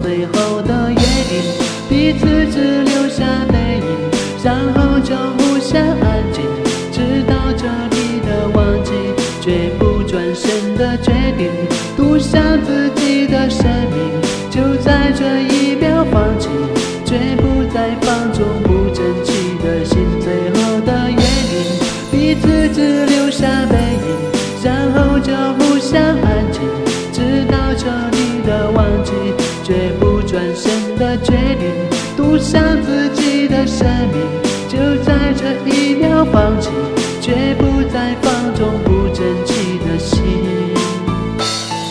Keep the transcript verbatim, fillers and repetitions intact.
最后的约定，彼此只留下背影，然后就互相安静，直到这里的忘记，绝不转身的决定，赌上自己的生命，就在这一秒放弃，绝不再放纵不争气的心。最后的约定，彼此只留下背影，然后就互相安静，直到这里的忘记，绝不转身的决定，赌上自己的生命，就在这一秒放弃，绝不再放